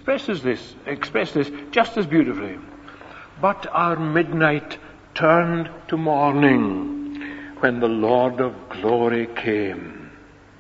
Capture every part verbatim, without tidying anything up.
expresses this, express this just as beautifully. But our midnight turned to morning when the Lord of glory came.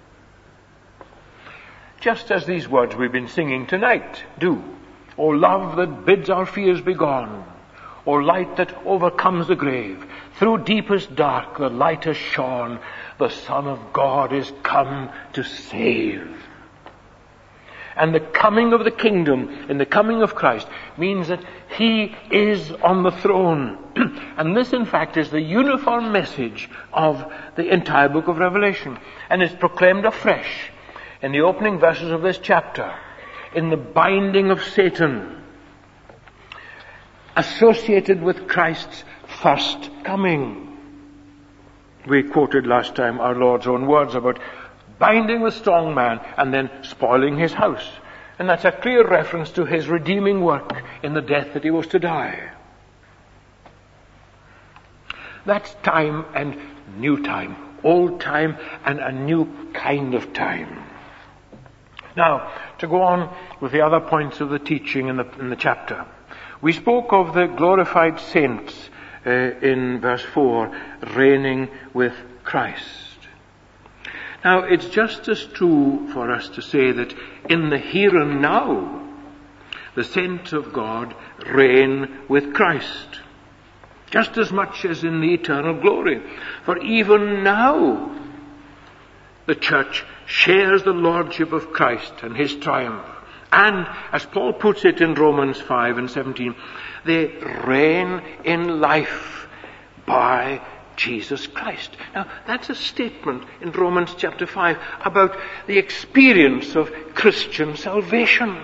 Just as these words we've been singing tonight do. O love that bids our fears be gone. O light that overcomes the grave. Through deepest dark the light has shone. The Son of God is come to save. And the coming of the kingdom in the coming of Christ means that He is on the throne. And this, in fact, is the uniform message of the entire book of Revelation. And it's proclaimed afresh in the opening verses of this chapter, in the binding of Satan, associated with Christ's first coming. We quoted last time our Lord's own words about binding the strong man and then spoiling his house. And that's a clear reference to His redeeming work in the death that He was to die. That's time and new time. Old time and a new kind of time. Now, to go on with the other points of the teaching in the, in the chapter. We spoke of the glorified saints uh, in verse four, reigning with Christ. Now, it's just as true for us to say that in the here and now, the saints of God reign with Christ. Just as much as in the eternal glory. For even now, the church shares the lordship of Christ and His triumph. And, as Paul puts it in Romans five and seventeen, they reign in life by Jesus Christ. Now, that's a statement in Romans chapter five about the experience of Christian salvation.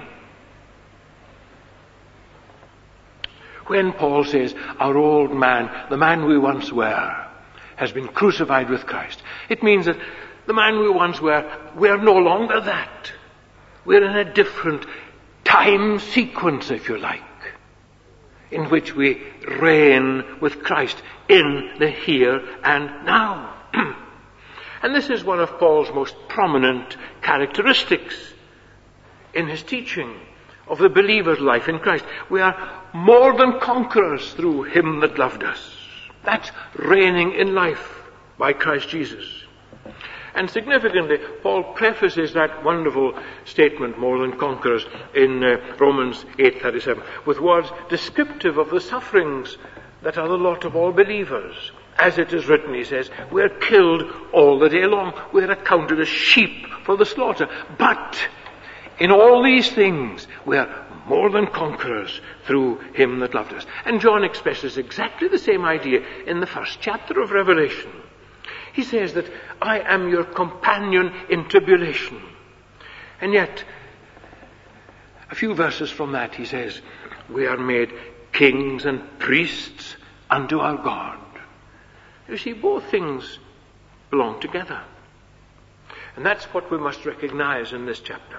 When Paul says, our old man, the man we once were, has been crucified with Christ, it means that the man we once were, we are no longer that. We're in a different time sequence, if you like, in which we reign with Christ in the here and now. And this is one of Paul's most prominent characteristics in his teaching of the believer's life in Christ. We are more than conquerors through Him that loved us. That's reigning in life by Christ Jesus. And significantly, Paul prefaces that wonderful statement, more than conquerors, in uh, Romans eight thirty-seven, with words descriptive of the sufferings that are the lot of all believers. As it is written, he says, we are killed all the day long. We are accounted as sheep for the slaughter. But in all these things, we are more than conquerors through Him that loved us. And John expresses exactly the same idea in the first chapter of Revelation. He says that I am your companion in tribulation. And yet, a few verses from that, he says, we are made kings and priests unto our God. You see, both things belong together. And that's what we must recognize in this chapter.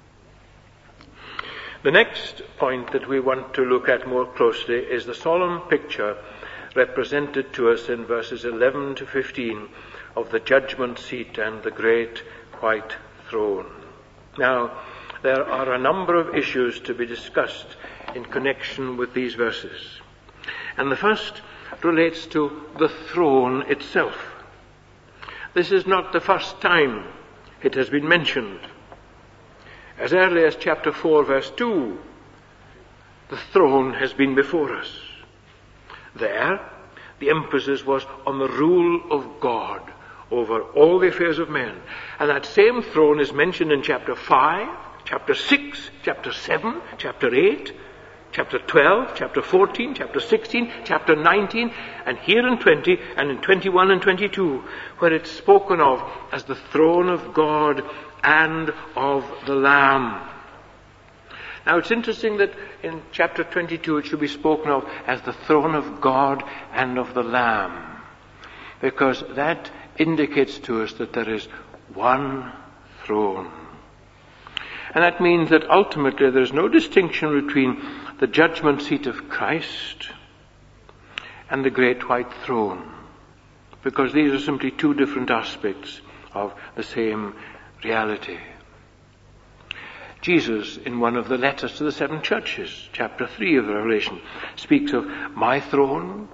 The next point that we want to look at more closely is the solemn picture represented to us in verses eleven to fifteen of the judgment seat and the great white throne. Now, there are a number of issues to be discussed in connection with these verses. And the first relates to the throne itself. This is not the first time it has been mentioned. As early as chapter four, verse two, the throne has been before us. There, the emphasis was on the rule of God over all the affairs of men. And that same throne is mentioned in chapter five, chapter six, chapter seven, chapter eight, chapter twelve, chapter fourteen, chapter sixteen, chapter nineteen, and here in twenty, and in twenty-one and twenty-two, where it's spoken of as the throne of God and of the Lamb. Now, it's interesting that in chapter twenty-two it should be spoken of as the throne of God and of the Lamb, because that indicates to us that there is one throne. And that means that ultimately there is no distinction between the judgment seat of Christ and the great white throne, because these are simply two different aspects of the same reality. Jesus, in one of the letters to the seven churches, chapter three of Revelation, speaks of my throne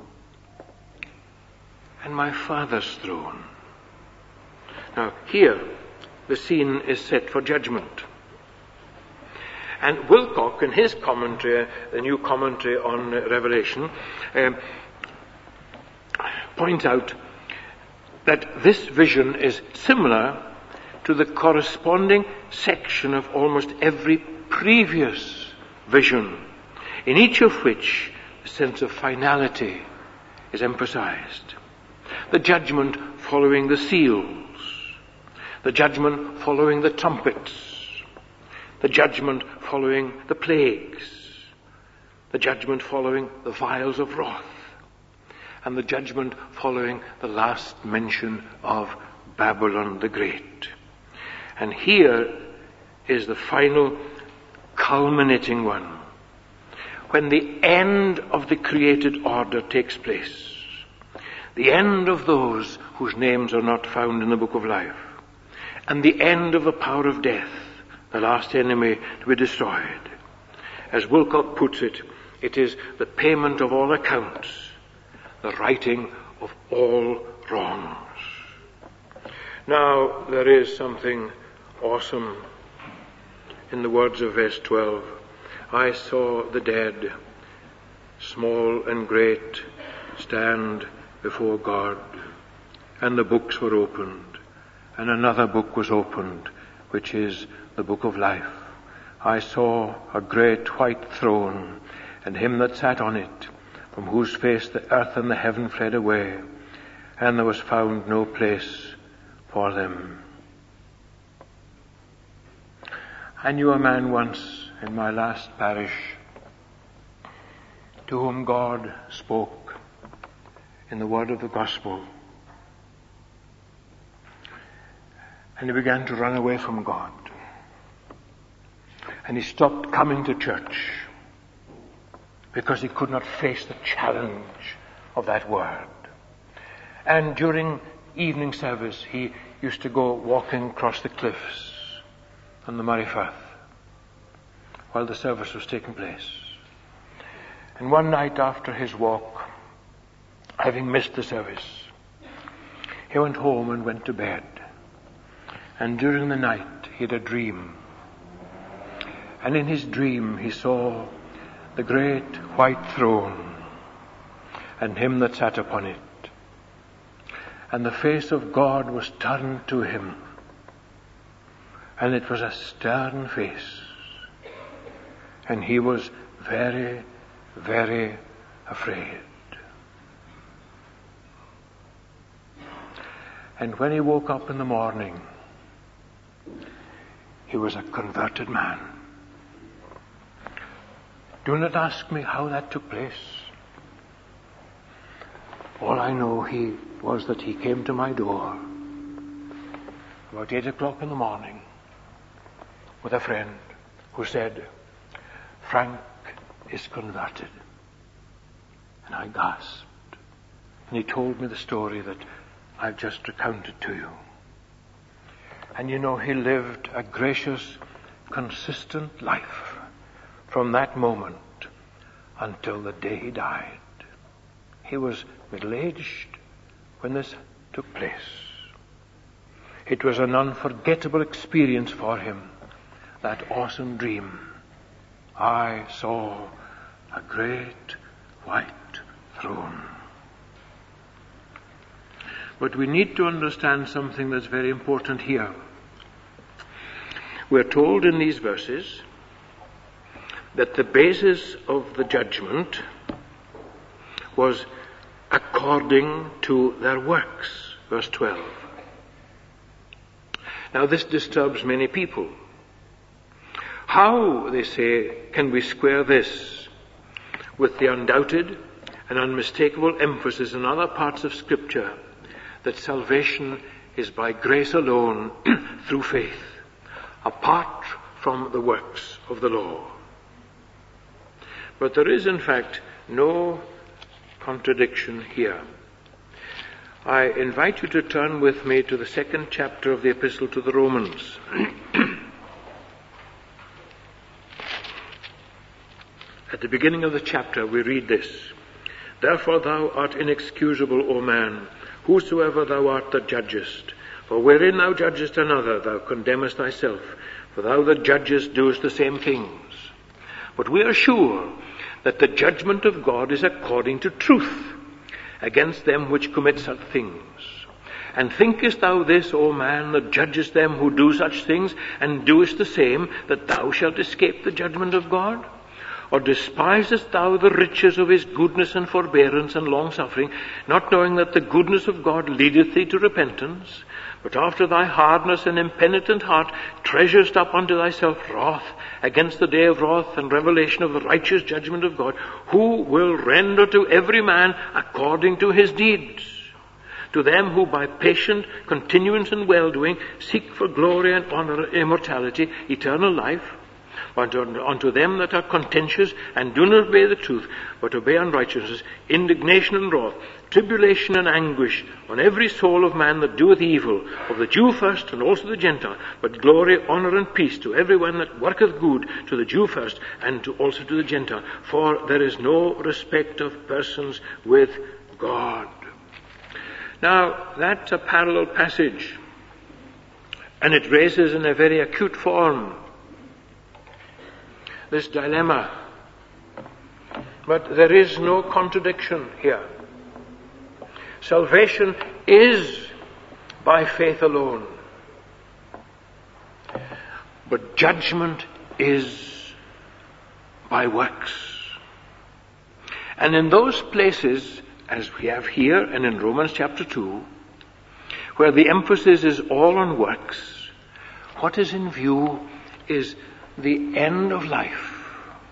and my Father's throne. Now, here, the scene is set for judgment. And Wilcock, in his commentary, the new commentary on Revelation, um, points out that this vision is similar to the corresponding section of almost every previous vision, in each of which the sense of finality is emphasized. The judgment following the seals, the judgment following the trumpets, the judgment following the plagues, the judgment following the vials of wrath, and the judgment following the last mention of Babylon the Great. And here is the final culminating one, when the end of the created order takes place, the end of those whose names are not found in the book of life, and the end of the power of death, the last enemy to be destroyed. As Wilcock puts it, it is the payment of all accounts, the righting of all wrongs. Now, there is something awesome in the words of verse twelve. I saw the dead, small and great, stand before God, and the books were opened, and another book was opened, which is the book of life. I saw a great white throne, and him that sat on it, from whose face the earth and the heaven fled away, and there was found no place for them. I knew a man once in my last parish to whom God spoke in the word of the gospel, and he began to run away from God, and he stopped coming to church because he could not face the challenge of that word. And during evening service he used to go walking across the cliffs on the Murray Firth while the service was taking place. And one night after his walk, having missed the service, he went home and went to bed. And during the night he had a dream. And in his dream he saw the great white throne and him that sat upon it. And the face of God was turned to him. And it was a stern face. And he was very, very afraid. And when he woke up in the morning, he was a converted man. Do not ask me how that took place. All I know he was that he came to my door about eight o'clock in the morning with a friend who said, Frank is converted. And I gasped. And he told me the story that I've just recounted to you. And you know, he lived a gracious, consistent life from that moment until the day he died. He was middle-aged when this took place. It was an unforgettable experience for him, that awesome dream. I saw a great white throne. But we need to understand something that's very important here. We're told in these verses that the basis of the judgment was according to their works. Verse twelve. Now this disturbs many people. How, they say, can we square this with the undoubted and unmistakable emphasis in other parts of Scripture that salvation is by grace alone through faith, apart from the works of the law? But there is, in fact, no contradiction here. I invite you to turn with me to the second chapter of the Epistle to the Romans. At the beginning of the chapter we read this: "Therefore thou art inexcusable, O man, whosoever thou art that judgest. For wherein thou judgest another, thou condemnest thyself, for thou that judgest doest the same things. But we are sure that the judgment of God is according to truth against them which commit such things. And thinkest thou this, O man, that judgest them who do such things, and doest the same, that thou shalt escape the judgment of God? Or despisest thou the riches of his goodness and forbearance and long-suffering, not knowing that the goodness of God leadeth thee to repentance? But after thy hardness and impenitent heart treasurest up unto thyself wrath against the day of wrath and revelation of the righteous judgment of God, who will render to every man according to his deeds. To them who by patient continuance in well-doing seek for glory and honor, immortality, eternal life. Unto, unto them that are contentious and do not obey the truth, but obey unrighteousness, indignation and wrath, tribulation and anguish on every soul of man that doeth evil, of the Jew first and also the Gentile, but glory, honor and peace to every one that worketh good, to the Jew first and to also to the Gentile. For there is no respect of persons with God." Now, that's a parallel passage, and it raises in a very acute form this dilemma. But there is no contradiction here. Salvation is by faith alone, but judgment is by works. And in those places, as we have here and in Romans chapter two, where the emphasis is all on works, what is in view is the end of life.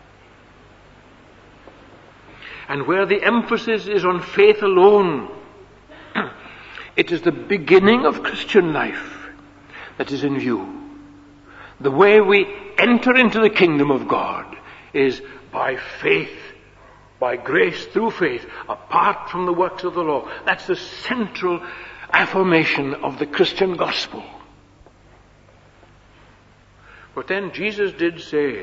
And where the emphasis is on faith alone, it is the beginning of Christian life that is in view. The way we enter into the kingdom of God is by faith, by grace through faith, apart from the works of the law. That's the central affirmation of the Christian gospel. But then Jesus did say,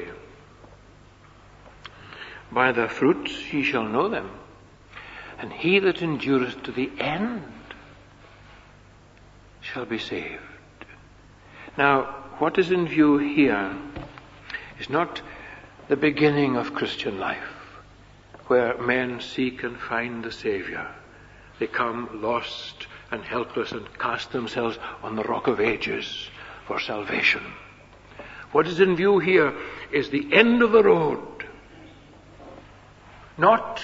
"By their fruits ye shall know them, and he that endureth to the end shall be saved." Now, what is in view here is not the beginning of Christian life, where men seek and find the Savior. They come lost and helpless and cast themselves on the rock of ages for salvation. What is in view here is the end of the road, not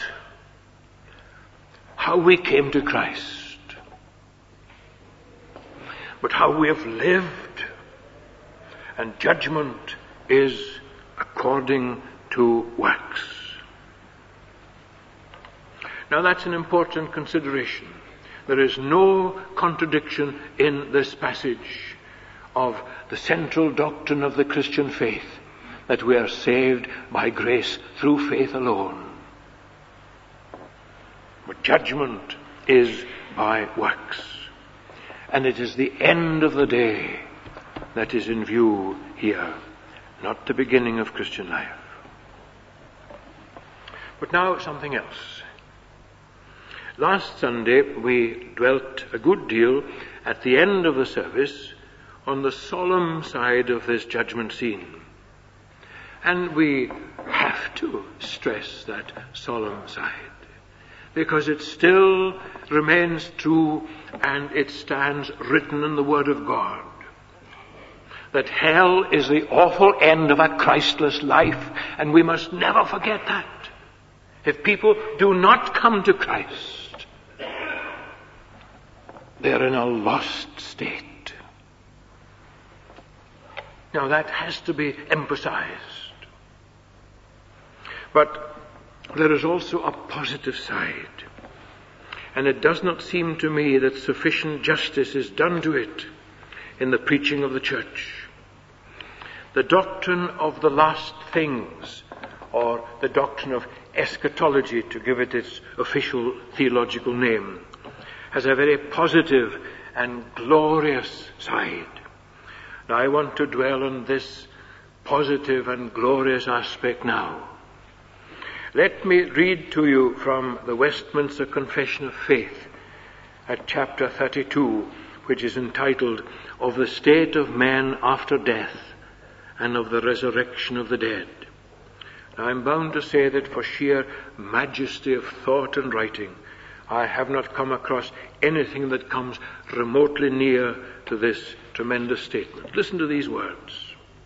how we came to Christ, but how we have lived. And judgment is according to works. Now that's an important consideration. There is no contradiction in this passage of the central doctrine of the Christian faith, that we are saved by grace through faith alone. But judgment is by works. And it is the end of the day that is in view here, not the beginning of Christian life. But now something else. Last Sunday we dwelt a good deal at the end of the service on the solemn side of this judgment scene. And we have to stress that solemn side, because it still remains true and it stands written in the Word of God, that hell is the awful end of a Christless life, and we must never forget that. If people do not come to Christ, they're in a lost state. Now that has to be emphasized. But there is also a positive side. And it does not seem to me that sufficient justice is done to it in the preaching of the church. The doctrine of the last things, or the doctrine of eschatology, to give it its official theological name, has a very positive and glorious side. Now I want to dwell on this positive and glorious aspect now. Let me read to you from the Westminster Confession of Faith at chapter thirty-two, which is entitled, "Of the State of Men After Death and of the Resurrection of the Dead." Now, I'm bound to say that for sheer majesty of thought and writing, I have not come across anything that comes remotely near to this tremendous statement. Listen to these words.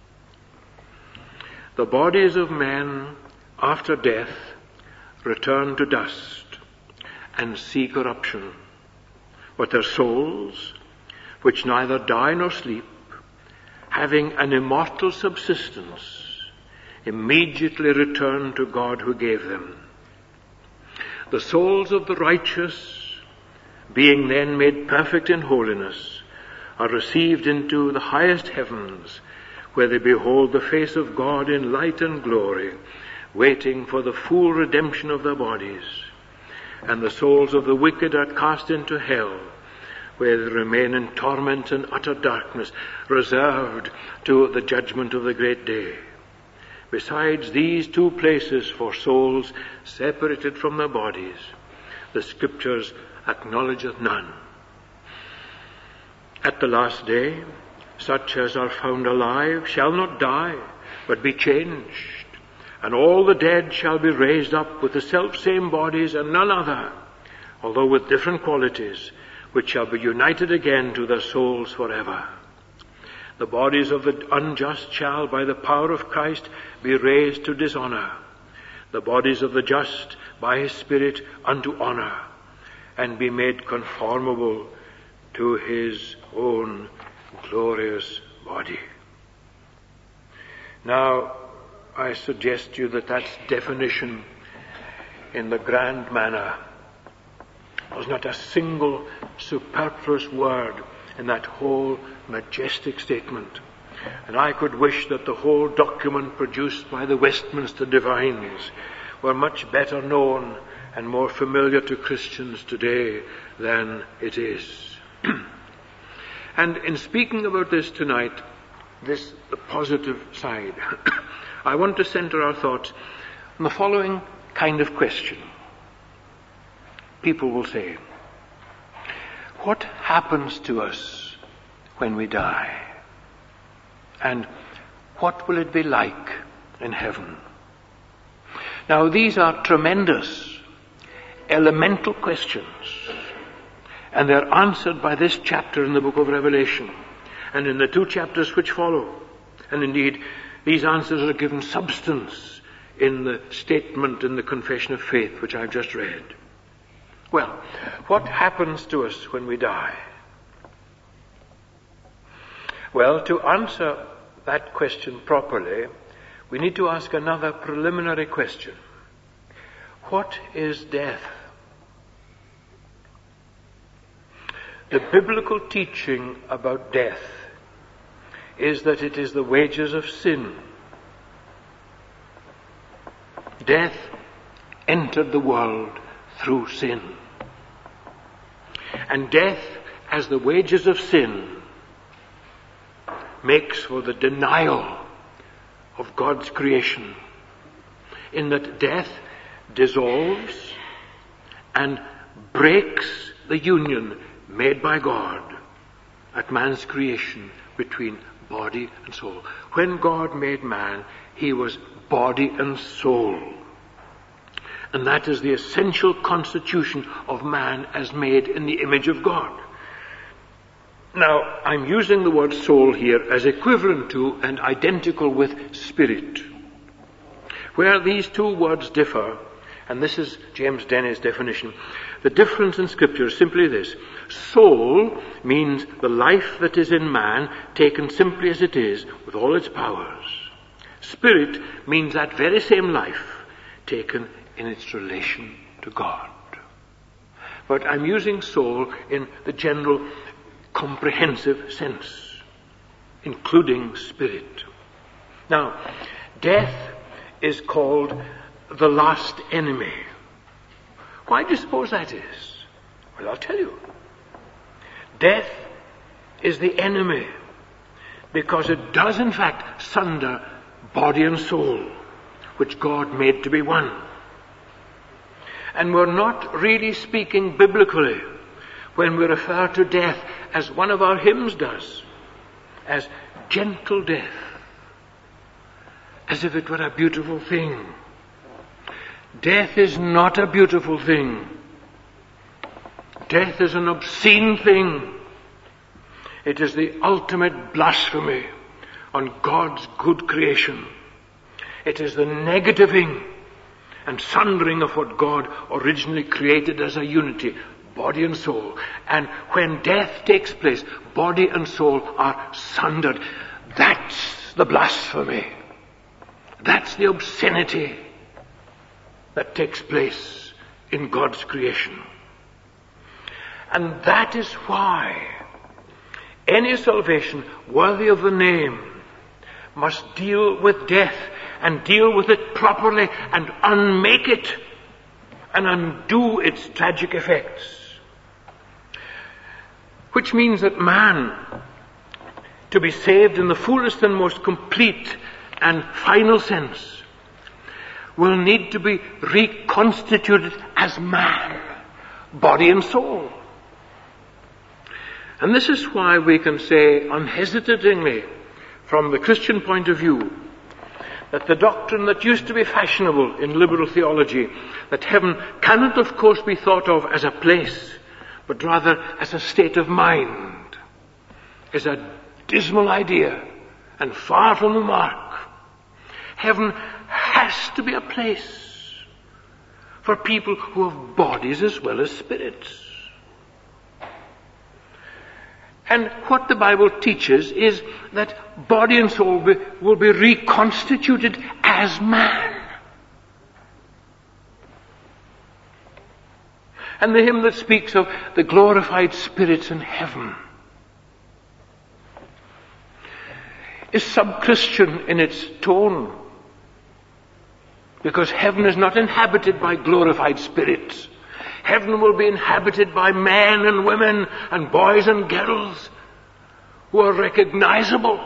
The bodies of men after death return to dust and see corruption, but their souls, which neither die nor sleep, having an immortal subsistence, immediately return to God who gave them. The souls of the righteous, being then made perfect in holiness, are received into the highest heavens, where they behold the face of God in light and glory, waiting for the full redemption of their bodies. And the souls of the wicked are cast into hell, where they remain in torment and utter darkness, reserved to the judgment of the great day. Besides these two places for souls separated from their bodies, the Scriptures acknowledgeth none. At the last day, such as are found alive shall not die, but be changed, and all the dead shall be raised up with the self-same bodies and none other, although with different qualities, which shall be united again to their souls forever. The bodies of the unjust shall, by the power of Christ, be raised to dishonor. The bodies of the just, by his Spirit, unto honor, and be made conformable to his own glorious body. Now, I suggest to you that that definition in the grand manner was not a single superfluous word in that whole majestic statement. And I could wish that the whole document produced by the Westminster divines were much better known and more familiar to Christians today than it is. And in speaking about this tonight, this the positive side, I want to center our thoughts on the following kind of question. People will say, what happens to us when we die? And what will it be like in heaven? Now, these are tremendous, elemental questions, and they're answered by this chapter in the book of Revelation and in the two chapters which follow. And indeed, these answers are given substance in the statement in the Confession of Faith which I've just read. Well, what happens to us when we die? Well, to answer that question properly, we need to ask another preliminary question. What is death? The biblical teaching about death is that it is the wages of sin. Death entered the world through sin. And death, as the wages of sin, makes for the denial of God's creation, in that death dissolves and breaks the union made by God at man's creation between body and soul. When God made man, he was body and soul. And that is the essential constitution of man as made in the image of God. Now, I'm using the word soul here as equivalent to and identical with spirit. Where these two words differ, and this is James Denney's definition, the difference in Scripture is simply this. Soul means the life that is in man, taken simply as it is, with all its powers. Spirit means that very same life, taken in its relation to God. But I'm using soul in the general comprehensive sense, including spirit. Now, death is called the last enemy. Why do you suppose that is? Well, I'll tell you. Death is the enemy because it does in fact sunder body and soul, which God made to be one. And we're not really speaking biblically when we refer to death, as one of our hymns does, as gentle death, as if it were a beautiful thing. Death is not a beautiful thing. Death is an obscene thing. It is the ultimate blasphemy on God's good creation. It is the negativing and sundering of what God originally created as a unity, body and soul. And when death takes place, body and soul are sundered. That's the blasphemy. That's the obscenity that takes place in God's creation. And that is why any salvation worthy of the name must deal with death, and deal with it properly, and unmake it, and undo its tragic effects. Which means that man, to be saved in the fullest and most complete and final sense, will need to be reconstituted as man, body and soul. And this is why we can say unhesitatingly, from the Christian point of view, that the doctrine that used to be fashionable in liberal theology, that heaven cannot of course be thought of as a place, but rather as a state of mind, is a dismal idea and far from the mark. Heaven has to be a place for people who have bodies as well as spirits. And what the Bible teaches is that body and soul be, will be reconstituted as man. And the hymn that speaks of the glorified spirits in heaven is sub-Christian in its tone, because heaven is not inhabited by glorified spirits. Heaven will be inhabited by men and women and boys and girls who are recognizable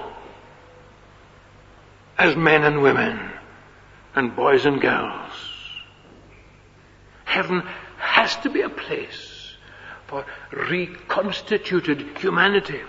as men and women and boys and girls. Heaven has to be a place for reconstituted humanity.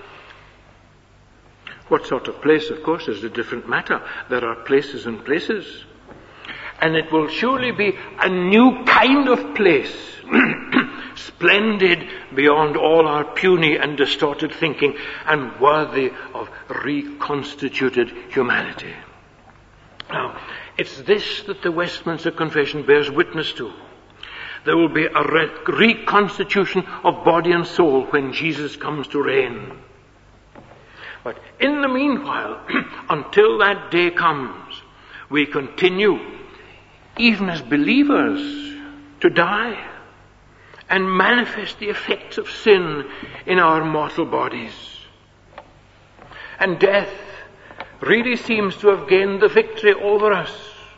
What sort of place, of course, is a different matter. There are places and places. And it will surely be a new kind of place, splendid beyond all our puny and distorted thinking, and worthy of reconstituted humanity. Now, it's this that the Westminster Confession bears witness to. There will be a re- reconstitution of body and soul when Jesus comes to reign. But in the meanwhile, until that day comes, we continue, even as believers, to die and manifest the effects of sin in our mortal bodies. And death really seems to have gained the victory over us.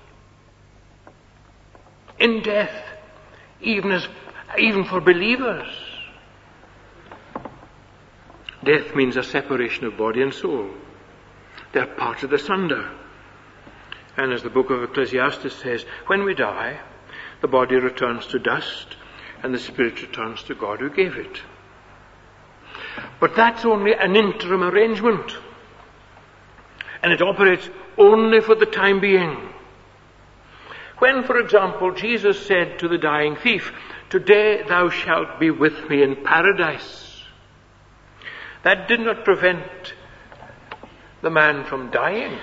In death, even as even for believers, death means a separation of body and soul. They're parted asunder. And as the book of Ecclesiastes says, when we die, the body returns to dust and the spirit returns to God who gave it. But that's only an interim arrangement. And it operates only for the time being. When, for example, Jesus said to the dying thief, "Today thou shalt be with me in paradise," that did not prevent the man from dying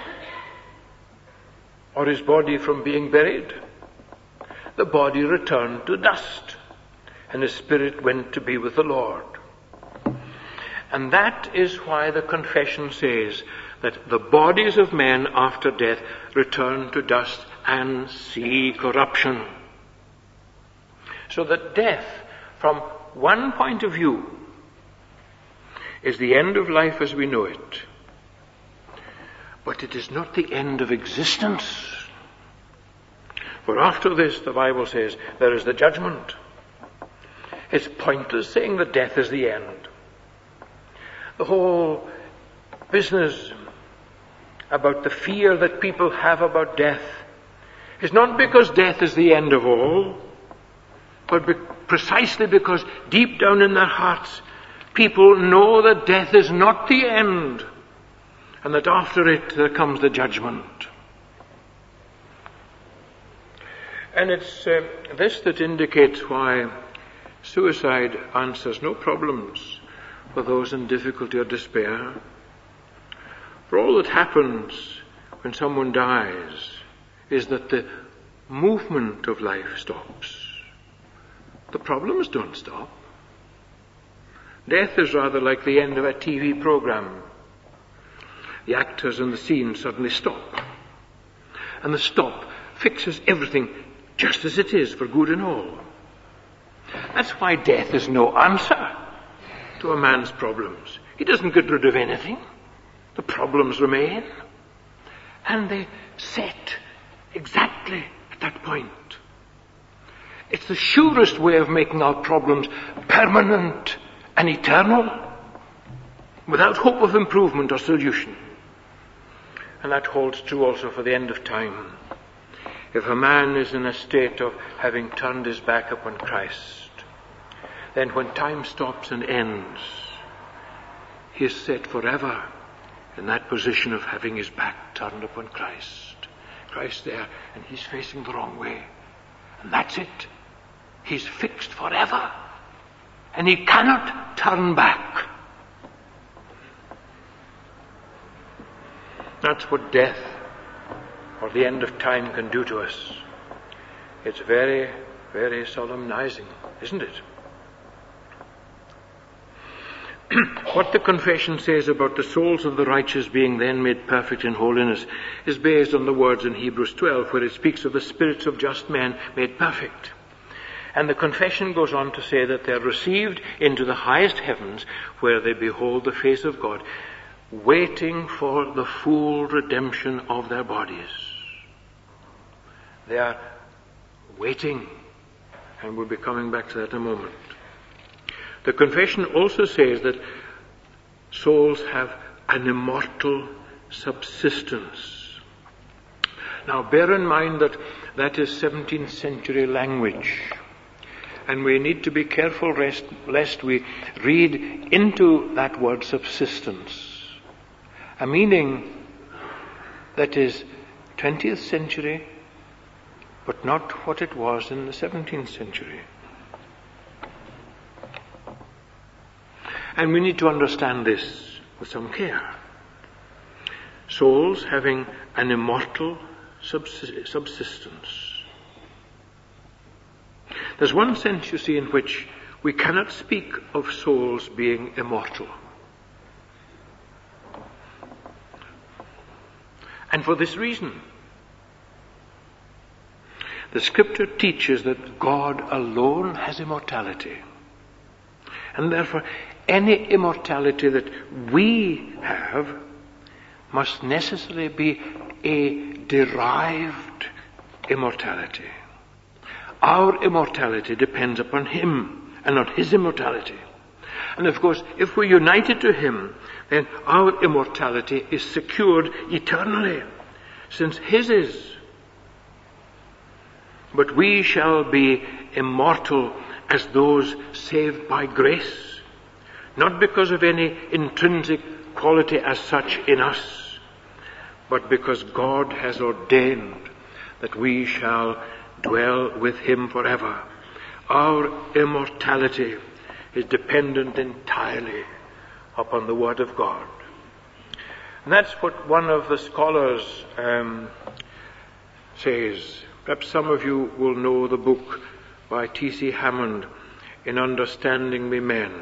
or his body from being buried. The body returned to dust and his spirit went to be with the Lord. And that is why the confession says that the bodies of men after death return to dust and see corruption. So that death, from one point of view, is the end of life as we know it. But it is not the end of existence. For after this, the Bible says, there is the judgment. It's pointless saying that death is the end. The whole business about the fear that people have about death is not because death is the end of all. but be- precisely because deep down in their hearts, people know that death is not the end, and that after it there comes the judgment. And it's uh, this that indicates why suicide answers no problems for those in difficulty or despair. For all that happens when someone dies is that the movement of life stops. The problems don't stop. Death is rather like the end of a T V program. The actors in the scene suddenly stop. And the stop fixes everything just as it is for good and all. That's why death is no answer to a man's problems. He doesn't get rid of anything. The problems remain. And they set exactly at that point. It's the surest way of making our problems permanent and eternal, without hope of improvement or solution. And that holds true also for the end of time. If a man is in a state of having turned his back upon Christ, then when time stops and ends, he is set forever in that position of having his back turned upon Christ. Christ there, and he's facing the wrong way. And that's it. He's fixed forever. And he cannot turn back. That's what death or the end of time can do to us. It's very, very solemnizing, isn't it? What the confession says about the souls of the righteous being then made perfect in holiness is based on the words in Hebrews twelve, where it speaks of the spirits of just men made perfect. And the confession goes on to say that they are received into the highest heavens, where they behold the face of God, waiting for the full redemption of their bodies. They are waiting, and we'll be coming back to that in a moment. The confession also says that souls have an immortal subsistence. Now bear in mind that that is seventeenth century language. And we need to be careful lest, lest we read into that word subsistence a meaning that is twentieth century, but not what it was in the seventeenth century. And we need to understand this with some care. Souls having an immortal subsistence. There's one sense, you see, in which we cannot speak of souls being immortal. And for this reason, the Scripture teaches that God alone has immortality. And therefore, any immortality that we have must necessarily be a derived immortality. Our immortality depends upon Him and not His immortality. And of course, if we're united to Him, then our immortality is secured eternally, since His is. But we shall be immortal as those saved by grace, not because of any intrinsic quality as such in us, but because God has ordained that we shall dwell with Him forever. Our immortality is dependent entirely upon the Word of God. And that's what one of the scholars um, says. Perhaps some of you will know the book by T C Hammond, In Understanding Me Men.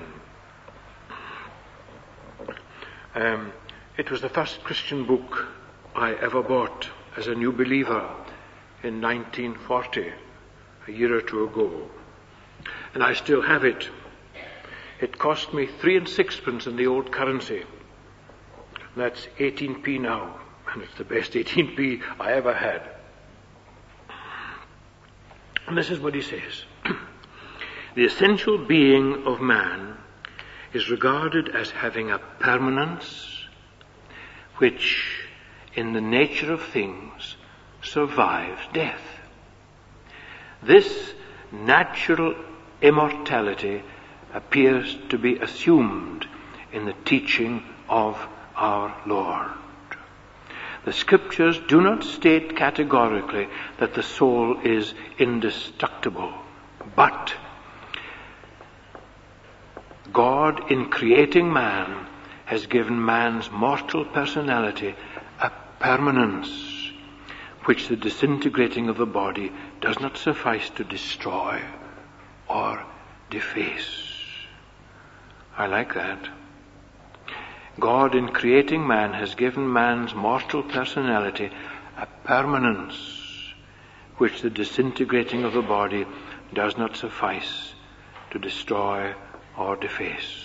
Um, it was the first Christian book I ever bought as a new believer in nineteen forty, a year or two ago. And I still have it. It cost me three and sixpence in the old currency. That's eighteen p now, and it's the best eighteen p I ever had. And this is what he says. The essential being of man is regarded as having a permanence which, in the nature of things, survives death. This natural immortality appears to be assumed in the teaching of our Lord. The Scriptures do not state categorically that the soul is indestructible, but God, in creating man, has given man's mortal personality a permanence which the disintegrating of the body does not suffice to destroy or deface. I like that. God, in creating man, has given man's mortal personality a permanence which the disintegrating of the body does not suffice to destroy or deface.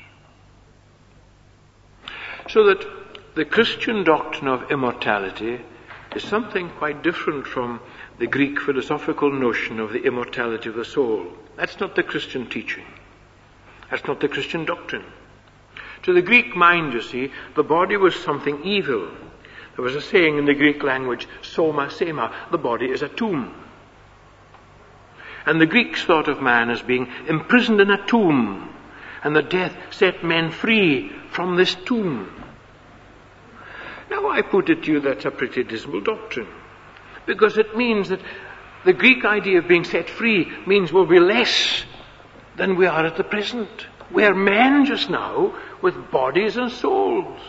So that the Christian doctrine of immortality is something quite different from the Greek philosophical notion of the immortality of the soul. That's not the Christian teaching. That's not the Christian doctrine. To the Greek mind, you see, the body was something evil. There was a saying in the Greek language, soma sema, the body is a tomb. And the Greeks thought of man as being imprisoned in a tomb, and the death set men free from this tomb. Now I put it to you, that's a pretty dismal doctrine, because it means that the Greek idea of being set free means we'll be less than we are at the present. We're men just now with bodies and souls.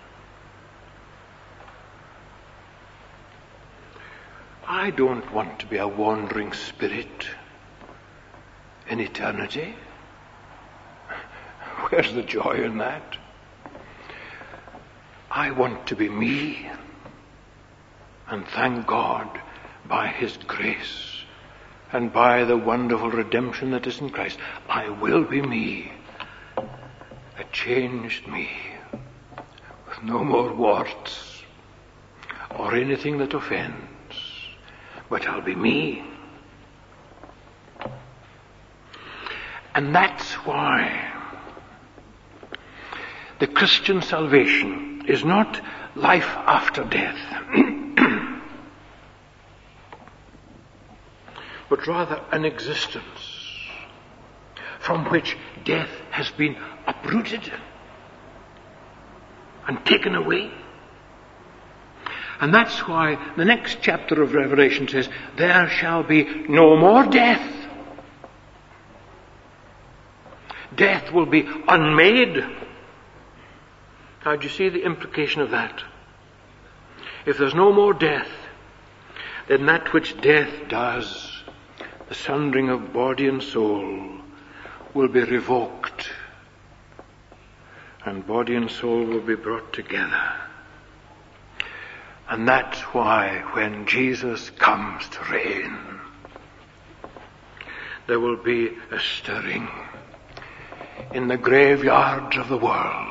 I don't want to be a wandering spirit in eternity. Where's the joy in that? I want to be me, and thank God by His grace and by the wonderful redemption that is in Christ, I will be me, a changed me, with no more warts or anything that offends, but I'll be me. And that's why the Christian salvation is not life after death, but rather an existence from which death has been uprooted and taken away. And that's why the next chapter of Revelation says, there shall be no more death. Death will be unmade. Now, do you see the implication of that? If there's no more death, then that which death does, the sundering of body and soul, will be revoked, and body and soul will be brought together. And that's why when Jesus comes to reign, there will be a stirring in the graveyards of the world.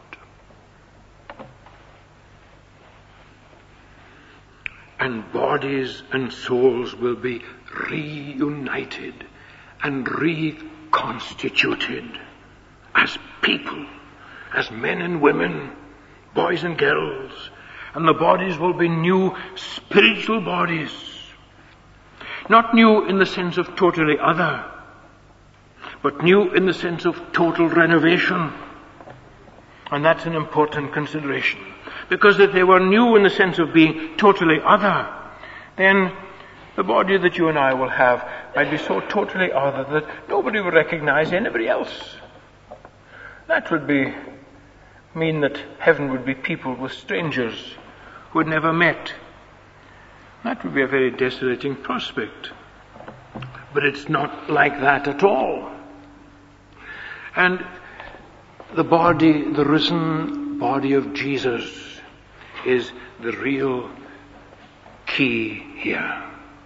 And bodies and souls will be reunited and reconstituted as people, as men and women, boys and girls. And the bodies will be new spiritual bodies. Not new in the sense of totally other, but new in the sense of total renovation. And that's an important consideration. Because if they were new in the sense of being totally other, then the body that you and I will have might be so totally other that nobody would recognize anybody else. That would be mean that heaven would be peopled with strangers who had never met. That would be a very desolating prospect. But it's not like that at all. And the body, the risen body of Jesus, is the real key here.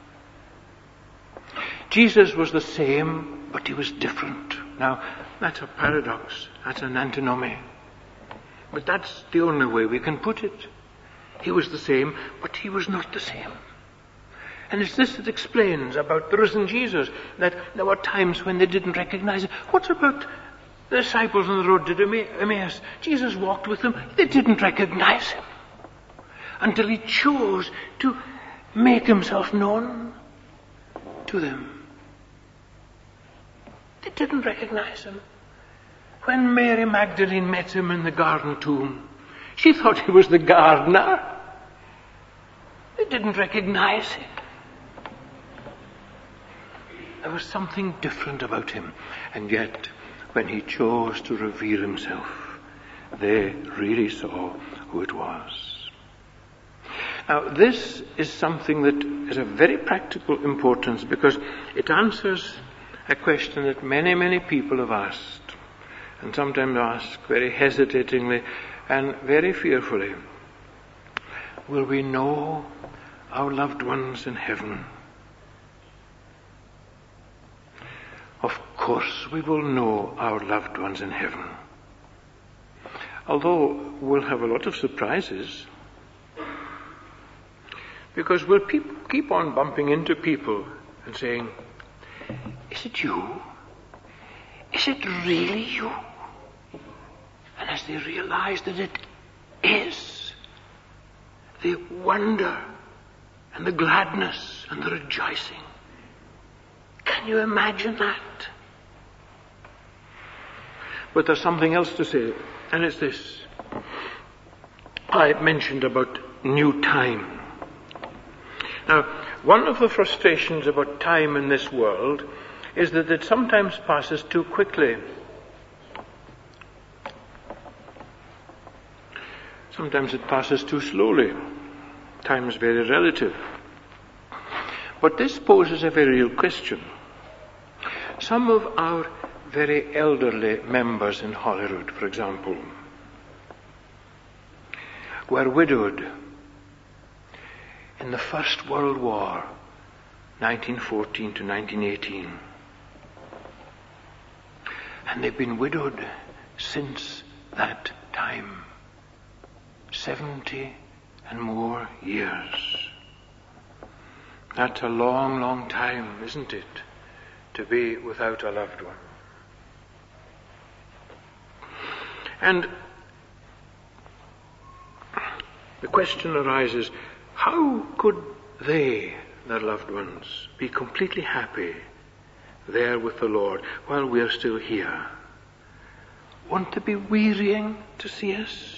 Jesus was the same, but he was different. Now, that's a paradox. That's an antinomy. But that's the only way we can put it. He was the same, but he was not the same. And it's this that explains about the risen Jesus, that there were times when they didn't recognize him. What about the disciples on the road to Emmaus? Jesus walked with them. They didn't recognize him until he chose to make himself known to them. didn't recognize him. When Mary Magdalene met him in the garden tomb, she thought he was the gardener. They didn't recognize him. There was something different about him, and yet, when he chose to reveal himself, they really saw who it was. Now, this is something that is of very practical importance because it answers a question that many, many people have asked, and sometimes ask very hesitatingly and very fearfully. Will we know our loved ones in heaven? Of course we will know our loved ones in heaven. Although we'll have a lot of surprises. Because we'll peop- keep on bumping into people and saying, is it you? Is it really you? And as they realize that it is, the wonder and the gladness and the rejoicing. Can you imagine that? But there's something else to say, and it's this. I mentioned about new time. Now, one of the frustrations about time in this world is that it sometimes passes too quickly. Sometimes it passes too slowly. Time is very relative. But this poses a very real question. Some of our very elderly members in Holyrood, for example, were widowed in the First World War, nineteen fourteen to nineteen eighteen. And they've been widowed since that time. Seventy and more years. That's a long, long time, isn't it, to be without a loved one. And the question arises, how could they, their loved ones, be completely happy there with the Lord while we are still here? Won't it be wearying to see us?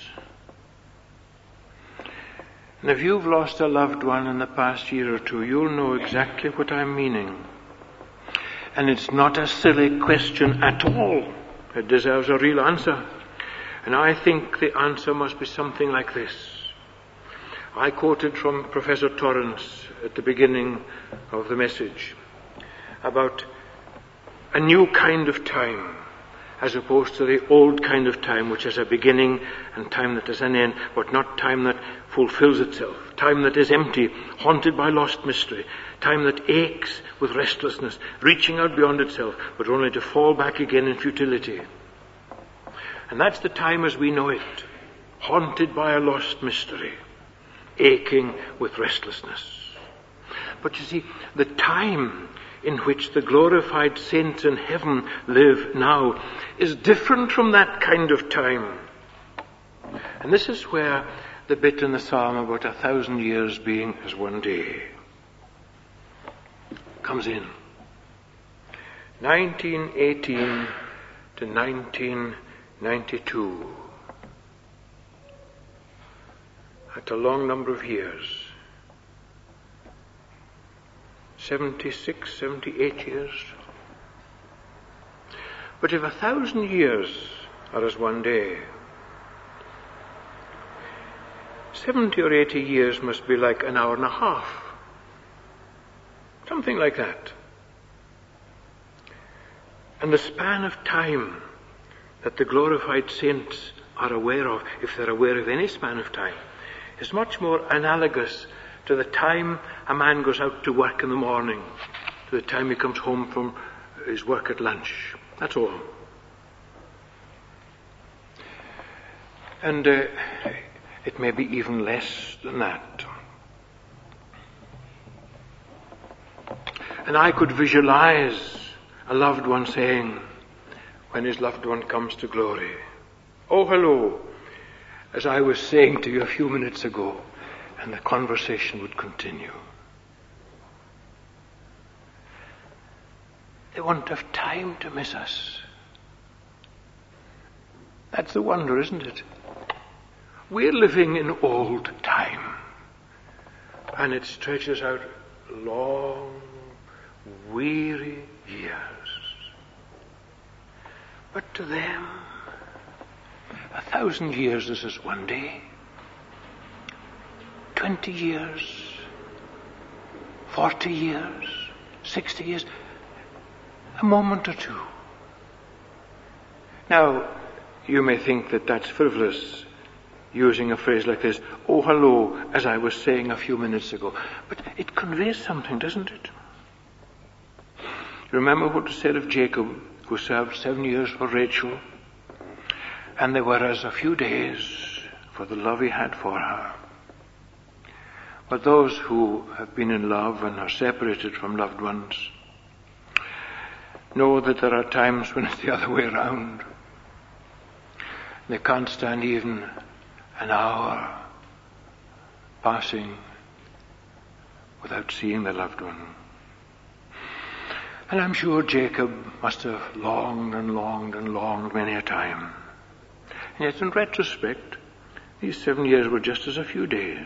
And if you've lost a loved one in the past year or two, you'll know exactly what I'm meaning. And it's not a silly question at all. It deserves a real answer. And I think the answer must be something like this. I quoted from Professor Torrance at the beginning of the message about a new kind of time as opposed to the old kind of time which has a beginning and time that has an end, but not time that fulfills itself, time that is empty, haunted by lost mystery, time that aches with restlessness, reaching out beyond itself, but only to fall back again in futility. And that's the time as we know it, haunted by a lost mystery, aching with restlessness. But you see, the time in which the glorified saints in heaven live now is different from that kind of time. And this is where the bit in the psalm about a thousand years being as one day comes in. nineteen eighteen to nineteen ninety-two. That's a long number of years. seventy-six, seventy-eight years. But if a thousand years are as one day, seventy or eighty years must be like an hour and a half. Something like that. And the span of time that the glorified saints are aware of, if they're aware of any span of time, is much more analogous to the time a man goes out to work in the morning, to the time he comes home from his work at lunch. That's all. And uh, it may be even less than that. And I could visualize a loved one saying, when his loved one comes to glory, "Oh, hello," as I was saying to you a few minutes ago, and the conversation would continue. They won't have time to miss us. That's the wonder, isn't it? We're living in old time, and it stretches out long, weary years. But to them, a thousand years is as one day. Twenty years, forty years, sixty years, a moment or two. Now, you may think that that's frivolous, using a phrase like this, oh, hello, as I was saying a few minutes ago. But it conveys something, doesn't it? Remember what was said of Jacob, who served seven years for Rachel, and they were as a few days for the love he had for her. But those who have been in love and are separated from loved ones know that there are times when it's the other way around. They can't stand even an hour passing without seeing their loved one. And I'm sure Jacob must have longed and longed and longed many a time. And yet in retrospect, these seven years were just as a few days.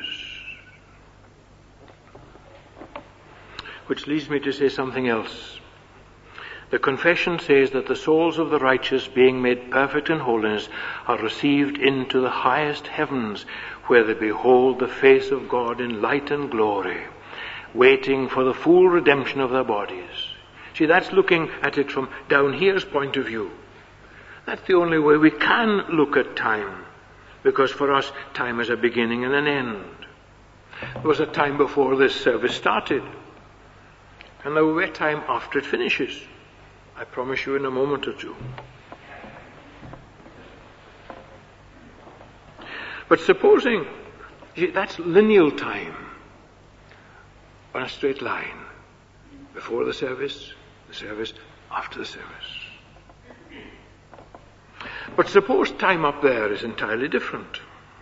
Which leads me to say something else. The confession says that the souls of the righteous, being made perfect in holiness, are received into the highest heavens, where they behold the face of God in light and glory, waiting for the full redemption of their bodies. See, that's looking at it from down here's point of view. That's the only way we can look at time, because for us, time is a beginning and an end. There was a time before this service started, and there will be a time after it finishes. I promise you in a moment or two. But supposing, that's lineal time on a straight line. Before the service, the service, after the service. But suppose time up there is entirely different.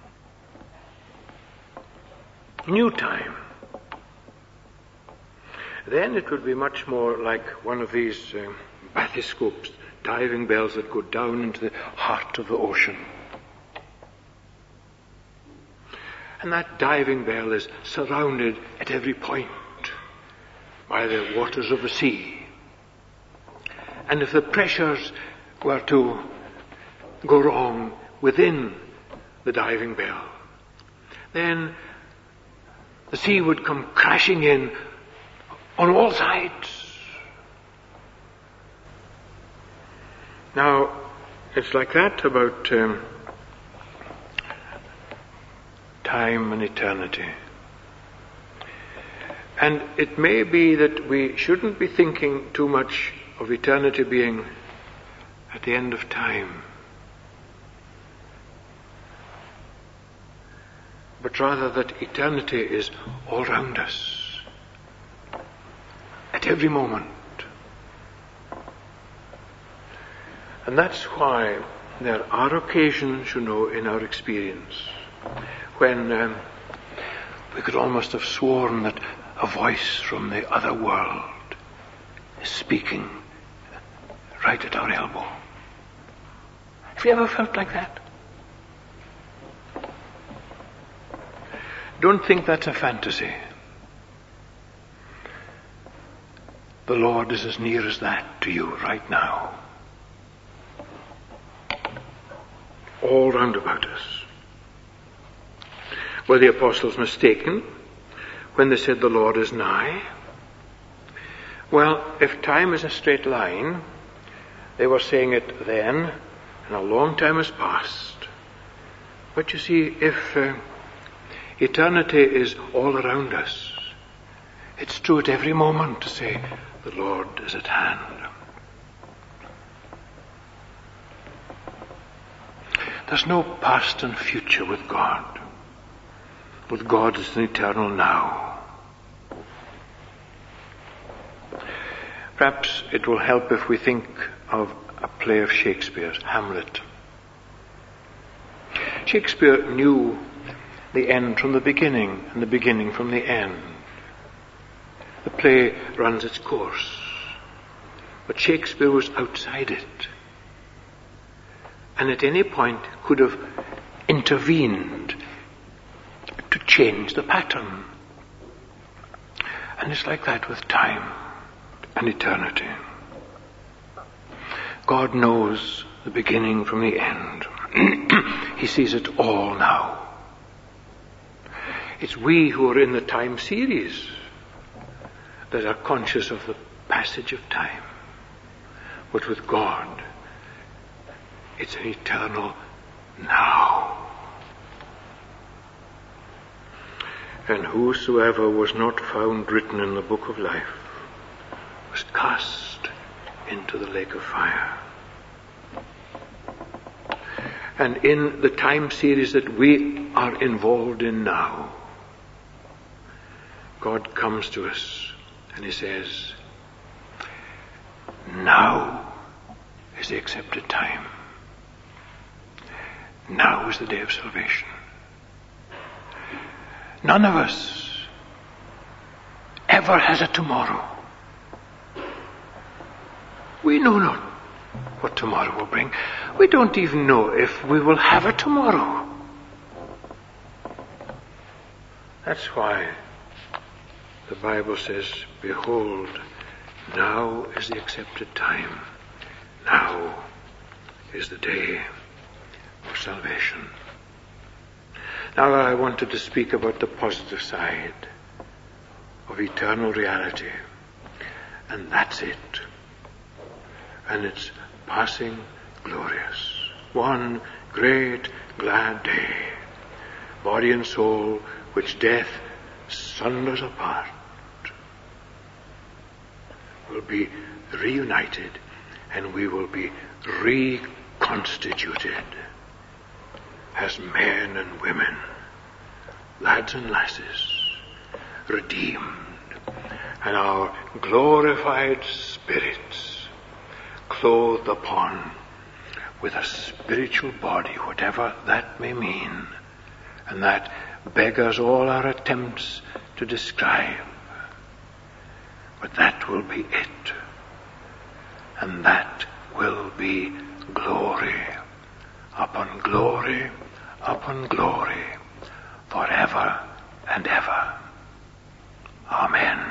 New time. Then it would be much more like one of these um, bathyscopes, diving bells that go down into the heart of the ocean. And that diving bell is surrounded at every point by the waters of the sea. And if the pressures were to go wrong within the diving bell, then the sea would come crashing in on all sides. Now, it's like that about um, time and eternity. And it may be that we shouldn't be thinking too much of eternity being at the end of time, but rather that eternity is all round us, at every moment. And that's why there are occasions, you know, in our experience when um, we could almost have sworn that a voice from the other world is speaking right at our elbow. Have you ever felt like that? Don't think that's a fantasy. The Lord is as near as that to you right now. All round about us. Were the apostles mistaken when they said the Lord is nigh? Well, if time is a straight line, they were saying it then, and a long time has passed. But you see, if uh, eternity is all around us, it's true at every moment to say, the Lord is at hand. There's no past and future with God. With God it's an eternal now. Perhaps it will help if we think of a play of Shakespeare's, Hamlet. Shakespeare knew the end from the beginning and the beginning from the end. The play runs its course. But Shakespeare was outside it. And at any point could have intervened to change the pattern. And it's like that with time and eternity. God knows the beginning from the end. He sees it all now. It's we who are in the time series that are conscious of the passage of time. But with God, it's an eternal now. And whosoever was not found written in the book of life was cast into the lake of fire. And in the time series that we are involved in now, God comes to us and he says, now is the accepted time. Now is the day of salvation. None of us ever has a tomorrow. We know not what tomorrow will bring. We don't even know if we will have a tomorrow. That's why the Bible says, behold, now is the accepted time. Now is the day of salvation. Now I wanted to speak about the positive side of eternal reality. And that's it. And it's passing glorious. One great glad day. Body and soul, which death sunders apart, will be reunited, and we will be reconstituted as men and women, lads and lasses, redeemed, and our glorified spirits clothed upon with a spiritual body, whatever that may mean, and that beggars all our attempts to describe. But that will be it, and that will be glory upon glory upon glory forever and ever. Amen.